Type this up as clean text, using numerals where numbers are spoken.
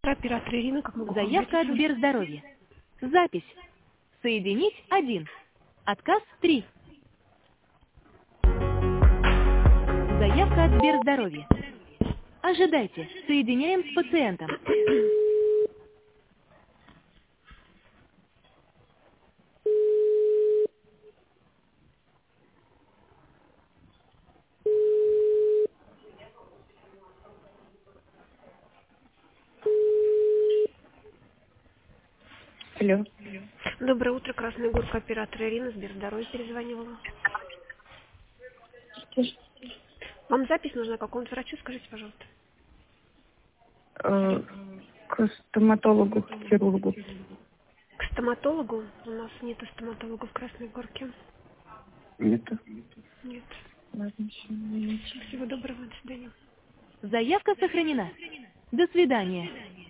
Оператор Ирина, как могу вам Заявка от Сберздоровья. Запись. Соединить 1. Отказ 3. Заявка от Сберздоровья. Ожидайте. Соединяем с пациентом. Алло. Доброе утро, Красная Горка, оператор Ирина, Сберздоровье перезванивала. Вам запись нужна к какому-то врачу, скажите, пожалуйста. К стоматологу, к хирургу. К стоматологу? У нас нету стоматолога в Красной Горке. Это. Нет. Ладно, Всего доброго, до свидания. Заявка сохранена. До свидания.